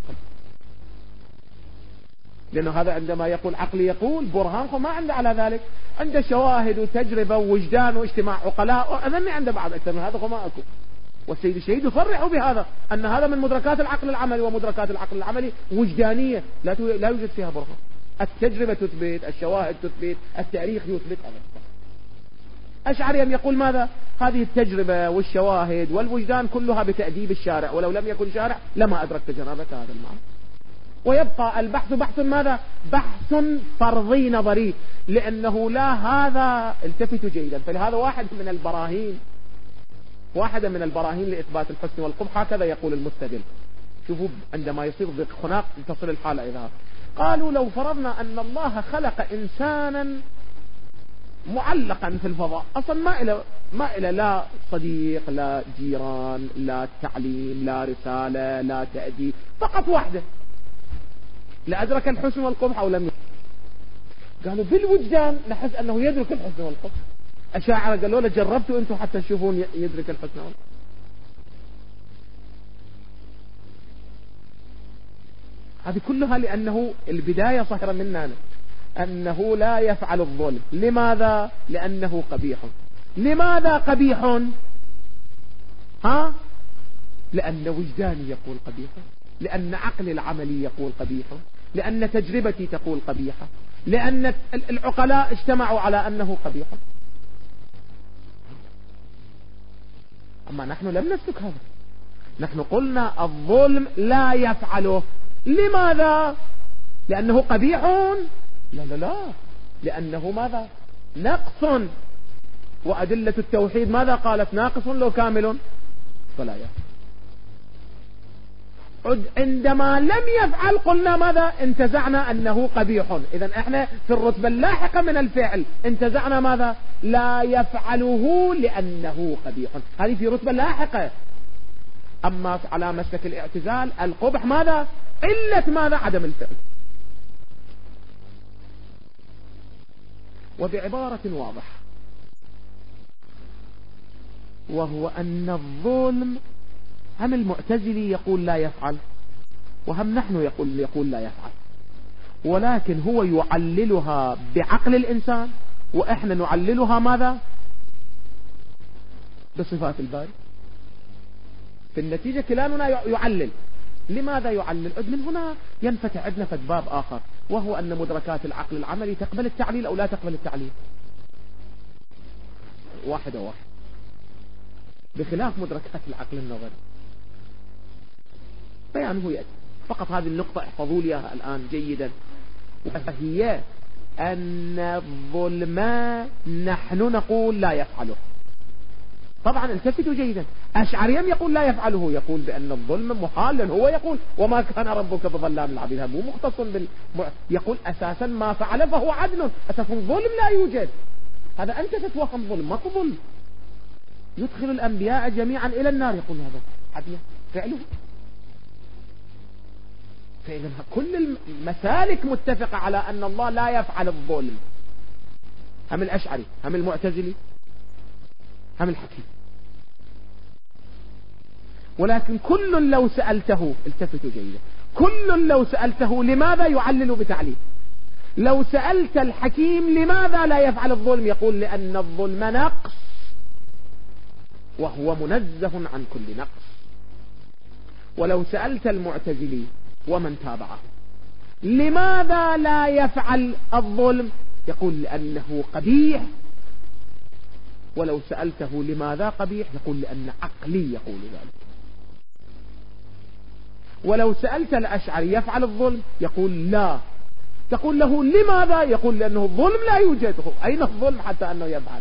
لأنه هذا عندما يقول عقلي يقول برهانه ما عنده على ذلك، عنده شواهد وتجربة ووجدان واجتماع عقلاء، وأظني عنده بعض أكثر من هذا وما أكو. والسيد الشهيد يصرح بهذا أن هذا من مدركات العقل العملي، ومدركات العقل العملي وجدانية لا لا يوجد فيها برهان. التجربة تثبت، الشواهد تثبت، التاريخ يثبت. أشعري يقول ماذا؟ هذه التجربة والشواهد والوجدان كلها بتأديب الشارع، ولو لم يكن شارع لما أدركت جنابة هذا المعنى. ويبقى البحث بحث ماذا؟ بحث فرضي نظري، لأنه لا هذا التفتوا جيدا. فلهذا واحد من البراهين واحدة من البراهين لإثبات الحسن والقبح هكذا يقول المستدل. شوفوا عندما يصير ضيق خناق تصل الحالة إلى هذا. قالوا لو فرضنا أن الله خلق إنسانا معلقا في الفضاء، أصلا ما إلى ما إلى لا صديق لا جيران لا تعليم لا رسالة لا تأديب، فقط واحدة، لأدرك الحسن والقبح أو لم يدرك؟ قالوا بالوجدان نحس أنه يدرك الحسن والقبح. أشاعرة قالوا له جربتوا أنتم حتى تشوفون يدرك الحسن والقبح؟ هذه كلها لأنه البداية صهر مننا أنه لا يفعل الظلم. لماذا؟ لأنه قبيح. لماذا قبيح؟ ها؟ لأن وجداني يقول قبيح، لأن عقل العملي يقول قبيح، لأن تجربتي تقول قبيحة، لأن العقلاء اجتمعوا على أنه قبيح. أما نحن لم نسلك هذا. نحن قلنا الظلم لا يفعله. لماذا؟ لأنه قبيح؟ لا لا لا، لأنه ماذا؟ نقص. وأدلة التوحيد ماذا قالت؟ ناقص لو كامل فلا يفعل. عندما لم يفعل قلنا ماذا؟ انتزعنا أنه قبيح. إذن احنا في الرتبة اللاحقة من الفعل انتزعنا ماذا؟ لا يفعله لأنه قبيح. هذه في رتبة لاحقة. أما على مسلك الاعتزال القبح ماذا؟ علة ماذا؟ عدم الفعل. وبعبارة واضحة، وهو أن الظلم هم المعتزلي يقول لا يفعل، وهم نحن يقول يقول لا يفعل، ولكن هو يعللها بعقل الإنسان، وإحنا نعللها ماذا؟ بصفات الباري. في النتيجة كلامنا يعلل. لماذا يعلل؟ من هنا ينفتح عندنا باب آخر، وهو أن مدركات العقل العملي تقبل التعليل أو لا تقبل التعليل، واحد واحد، بخلاف مدركات العقل النظري. بيانه يأتي. فقط هذه النقطة احفظوا لي الآن جيدا، وهي أن الظلم نحن نقول لا يفعله. طبعا التفتوا جيدا. أشعريم يقول لا يفعله، يقول بأن الظلم محال، هو يقول وما كان ربك بظلام للعبيد، مو مختص بال يقول أساسا ما فعل فهو عدل، أساسا ظلم لا يوجد. هذا أنت تتوهم ظلم، ماكو ظلم. يدخل الأنبياء جميعا إلى النار، يقول هذا عدل فعله. فإذا كل المسالك متفقة على أن الله لا يفعل الظلم، هم الأشعري هم المعتزلي هم الحكيم. ولكن كل لو سألته، التفتوا جيدا، كل لو سألته لماذا يعلل بتعليل. لو سألت الحكيم لماذا لا يفعل الظلم، يقول لأن الظلم نقص وهو منزه عن كل نقص. ولو سألت المعتزلي ومن تابعه لماذا لا يفعل الظلم، يقول لأنه قبيح. ولو سألته لماذا قبيح، يقول لأن عقلي يقول ذلك. ولو سألت الأشعري يفعل الظلم، يقول لا. تقول له لماذا، يقول لأنه الظلم لا يوجد. أين الظلم حتى أنه يفعل؟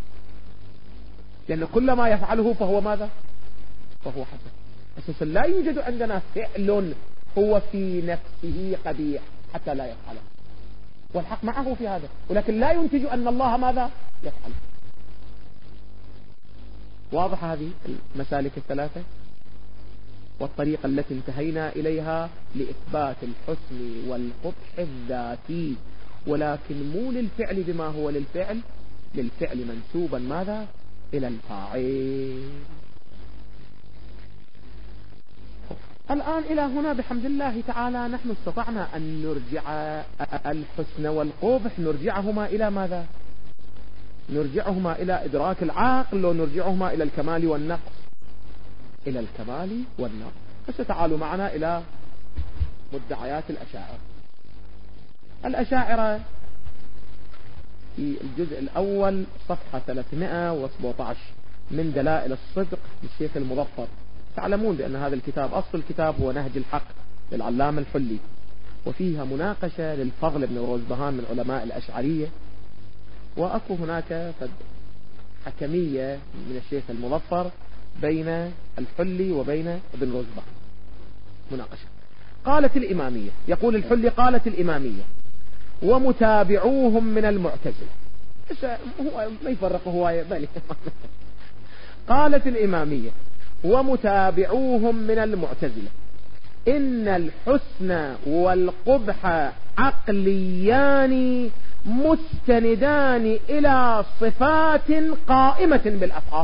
لأن كل ما يفعله فهو ماذا؟ فهو حسن. أساسا لا يوجد عندنا فعل هو في نفسه قبيح حتى لا يفعله، والحق معه في هذا، ولكن لا ينتج أن الله ماذا يفعل. واضح هذه المسالك الثلاثة والطريقة التي انتهينا إليها لإثبات الحسن والقبح الذاتي، ولكن مو للفعل بما هو للفعل، للفعل منسوبا ماذا إلى الفاعل. الآن إلى هنا بحمد الله تعالى نحن استطعنا أن نرجع الحسن والقبح، نرجعهما إلى ماذا؟ نرجعهما إلى إدراك العقل، ونرجعهما إلى الكمال والنقص، إلى الكمال والنقص. فستعالوا معنا إلى مدعيات الأشاعرة. الأشاعرة في الجزء الأول صفحة ثلاثمائة وسبعة عشر من دلائل الصدق للشيخ المظفر. تعلمون بأن هذا الكتاب أصل الكتاب هو نهج الحق للعلامة الحلي، وفيها مناقشة للفضل بن روزبهان من علماء الأشعرية، وأكو هناك حكمية من الشيخ المظفر بين الحلي وبين ابن روزبهان مناقشة. قالت الإمامية، يقول الحلي قالت الإمامية ومتابعوهم من المعتزلة، هو ما يفرق هو بالي. قالت الإمامية ومتابعوهم من المعتزلة إن الحسن والقبح عقليان مستندان إلى صفات قائمة بالأفعال.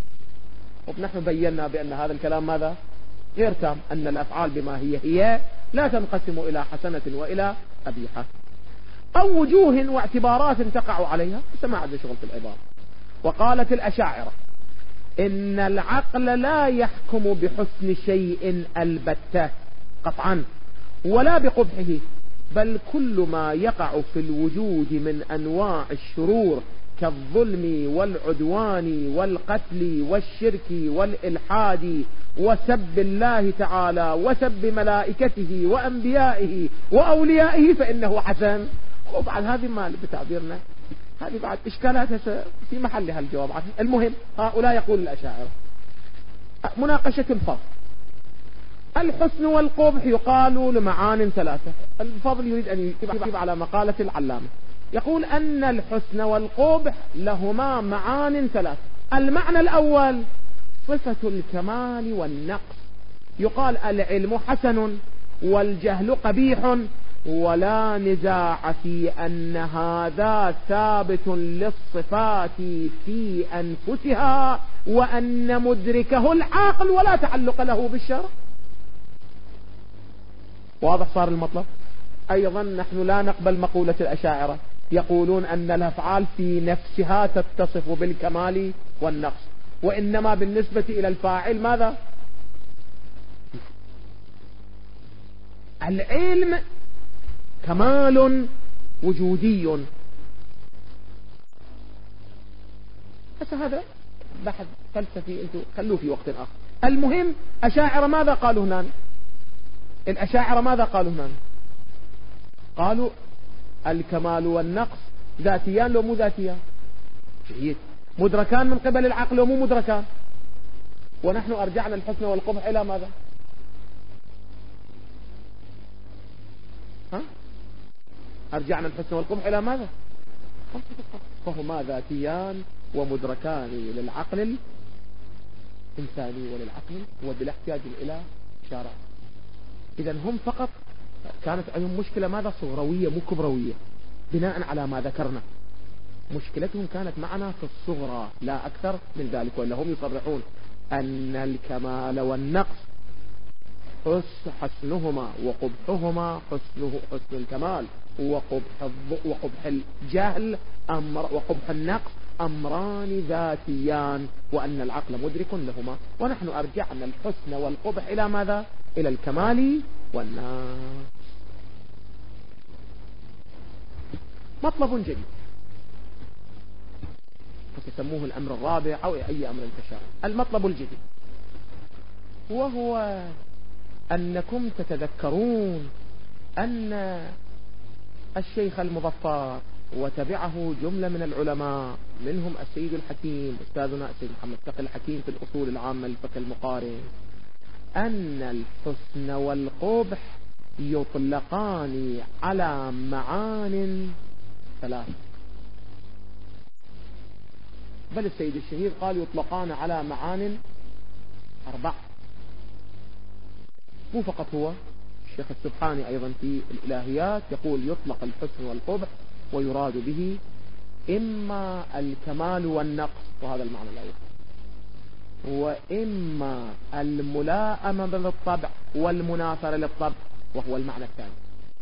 ونحن بينا بأن هذا الكلام ماذا؟ غير تام، أن الأفعال بما هي هي لا تنقسم إلى حسنة وإلى قبيحة، أو وجوه واعتبارات تقع عليها، ما عاد شغل في العبارة. وقالت الأشاعرة إن العقل لا يحكم بحسن شيء البتة قطعا ولا بقبحه، بل كل ما يقع في الوجود من أنواع الشرور كالظلم والعدوان والقتل والشرك والإلحاد وسب الله تعالى وسب ملائكته وأنبيائه وأوليائه فإنه حسن. وبعد هذه ما بتعبيرنا هذه بعد إشكالات في محلها الجواب عنها. المهم هؤلاء يقول الأشاعرة مناقشة الفضل. الحسن والقبح يقال لمعان ثلاثة. الفضل يريد أن يكتب على مقالة العلامة، يقول أن الحسن والقبح لهما معان ثلاثة. المعنى الأول صفة الكمال والنقص، يقال العلم حسن والجهل قبيح، ولا نزاع في أن هذا ثابت للصفات في أنفسها، وأن مدركه العاقل ولا تعلق له بالشرع. واضح صار المطلب؟ أيضا نحن لا نقبل مقولة الأشاعرة، يقولون أن الأفعال في نفسها تتصف بالكمال والنقص، وإنما بالنسبة إلى الفاعل ماذا؟ العلم كمال وجودي. بس هذا بحث فلسفي انتم خلوه في وقت آخر. المهم أشاعرة ماذا قالوا هنا؟ الأشاعرة ماذا قالوا هنا؟ قالوا الكمال والنقص ذاتيان لو مو ذاتيان؟ جيد. مدركان من قبل العقل ومو مدركان، ونحن أرجعنا الحسن والقبح إلى ماذا؟ ها؟ أرجعنا الحسن والقبح إلى ماذا؟ فهما ذاتيان ومدركان للعقل الإنساني وللعقل وبلا احتياج إلى شارع. إذا هم فقط كانت عندهم مشكلة ماذا؟ صغروية مو كبروية، بناء على ما ذكرنا. مشكلتهم كانت معنا في الصغرى لا أكثر من ذلك، وإلا هم يصرحون أن الكمال والنقص حسنهما وقبحهما حسنه حسن الكمال وقبح وقبح الجهل أمر وقبح النقص أمران ذاتيان، وأن العقل مدرك لهما، ونحن أرجعنا الحسن والقبح إلى ماذا؟ إلى الكمال والنقص. مطلب جديد تسموه الأمر الرابع أو أي أمر تشاء. المطلب الجديد وهو أنكم تتذكرون أن الشيخ المظفر وتبعه جملة من العلماء منهم السيد الحكيم أستاذنا السيد محمد تقي الحكيم في الأصول العامة للفقه المقارن، أن الحسن والقبح يطلقان على معان ثلاث، بل السيد الشهير قال يطلقان على معان أربع. مو فقط هو، الشيخ السبحاني أيضا في الإلهيات يقول يطلق الحسن والقبح ويراد به إما الكمال والنقص وهذا المعنى الأول، وإما الملائمة للطبع والمنافرة للطبع وهو المعنى الثاني،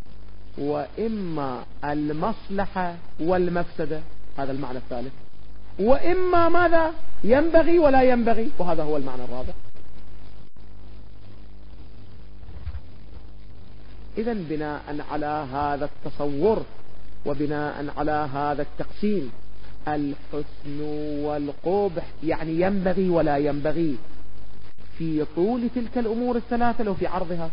وإما المصلحة والمفسدة هذا المعنى الثالث، وإما ماذا؟ ينبغي ولا ينبغي وهذا هو المعنى الرابع. إذا بناء على هذا التصور وبناء على هذا التقسيم الحسن والقبح يعني ينبغي ولا ينبغي في طول تلك الأمور الثلاثة لو في عرضها.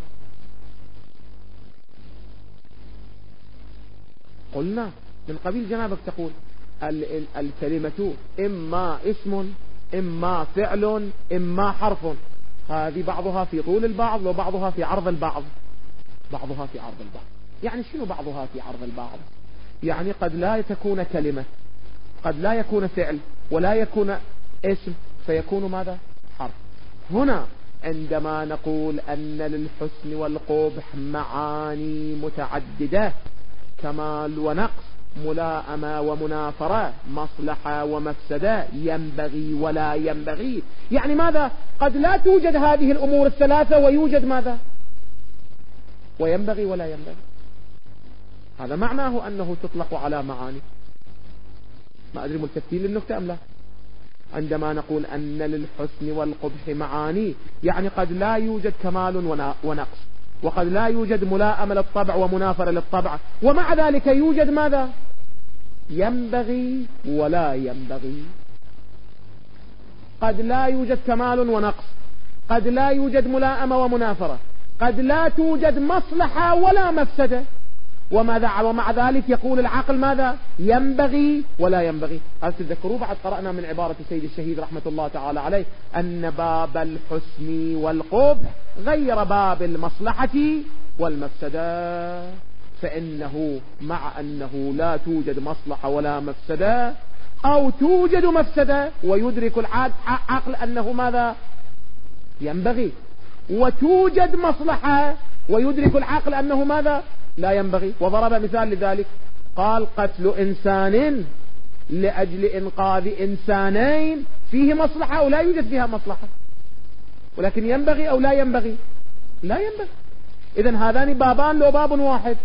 قلنا من قبيل جنابك تقول الكلمة إما اسم إما فعل إما حرف، هذه بعضها في طول البعض وبعضها في عرض البعض. بعضها في عرض البعض يعني شنو بعضها في عرض البعض؟ يعني قد لا تكون كلمة، قد لا يكون فعل ولا يكون اسم، فيكون ماذا؟ حرف. هنا عندما نقول أن للحسن والقبح معاني متعددة، كمال ونقص، ملائمة ومنافرة، مصلحة ومفسدة، ينبغي ولا ينبغي، يعني ماذا؟ قد لا توجد هذه الأمور الثلاثة ويوجد ماذا؟ وينبغي ولا ينبغي. هذا معناه أنه تطلق على معاني. ما أدري ملتفتين للنكتة أم لا؟ عندما نقول أن للحسن والقبح معاني يعني قد لا يوجد كمال ونقص، وقد لا يوجد ملائمة للطبع ومنافرة للطبع، ومع ذلك يوجد ماذا؟ ينبغي ولا ينبغي. قد لا يوجد كمال ونقص، قد لا يوجد ملائمة ومنافرة، قد لا توجد مصلحة ولا مفسدة، وماذا ومع ذلك يقول العقل ماذا؟ ينبغي ولا ينبغي. هل تذكروا بعد قرأنا من عبارة السيد الشهيد رحمة الله تعالى عليه أن باب الحسن والقبح غير باب المصلحة والمفسدة، فإنه مع أنه لا توجد مصلحة ولا مفسدة أو توجد مفسدة ويدرك العقل أنه ماذا؟ ينبغي، وتوجد مصلحة ويدرك العقل أنه ماذا؟ لا ينبغي. وضرب مثال لذلك قال قتل إنسان لأجل إنقاذ إنسانين فيه مصلحة أو لا يوجد فيها مصلحة، ولكن ينبغي أو لا ينبغي؟ لا ينبغي. إذن هذان بابان لو باب واحد؟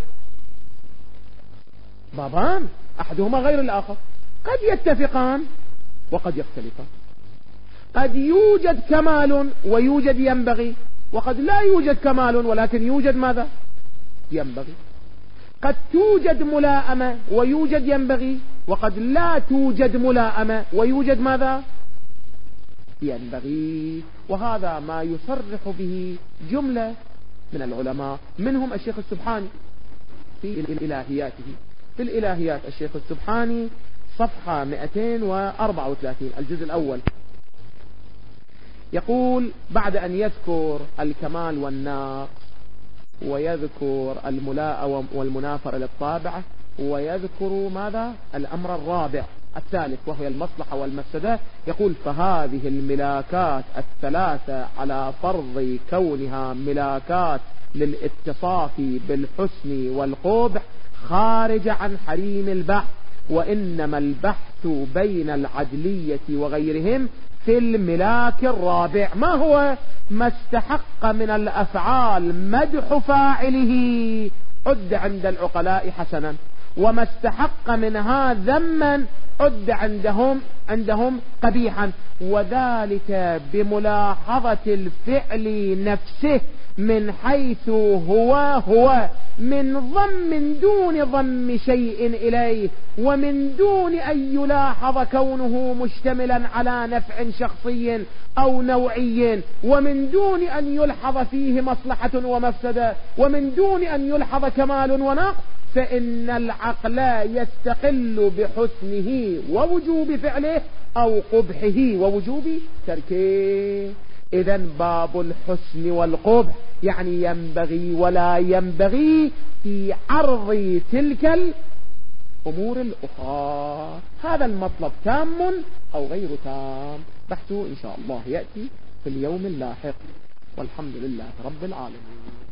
بابان أحدهما غير الآخر، قد يتفقان وقد يختلفان، قد يوجد كمال ويوجد ينبغي، وقد لا يوجد كمال ولكن يوجد ماذا؟ ينبغي. قد توجد ملائمة ويوجد ينبغي، وقد لا توجد ملائمة ويوجد ماذا؟ ينبغي. وهذا ما يصرح به جملة من العلماء منهم الشيخ السبحاني في الإلهياته. في الإلهيات الشيخ السبحاني صفحة مئتين وأربعة وثلاثين الجزء الأول. يقول بعد أن يذكر الكمال والنقص ويذكر الملاءة والمنافرة للطابعة ويذكر ماذا؟ الأمر الرابع الثالث وهي المصلحة والمفسدة. يقول فهذه الملاكات الثلاثة على فرض كونها ملاكات للاتصاف بالحسن والقبح خارج عن حريم البحث، وإنما البحث بين العدلية وغيرهم في الملاك الرابع. ما هو؟ ما استحق من الأفعال مدح فاعله عد عند العقلاء حسنا، وما استحق منها ذما عد عندهم عندهم قبيحا، وذلك بملاحظة الفعل نفسه من حيث هو هو من ضم دون ضم شيء إليه، ومن دون أن يلاحظ كونه مشتملا على نفع شخصي أو نوعي، ومن دون أن يلحظ فيه مصلحة ومفسدة، ومن دون أن يلحظ كمال ونقص، فإن العقل يستقل بحسنه ووجوب فعله أو قبحه ووجوب تركه. إذن باب الحسن والقبح يعني ينبغي ولا ينبغي في عرض تلك الأمور الأخرى. هذا المطلب تام أو غير تام، بحثه إن شاء الله يأتي في اليوم اللاحق، والحمد لله رب العالمين.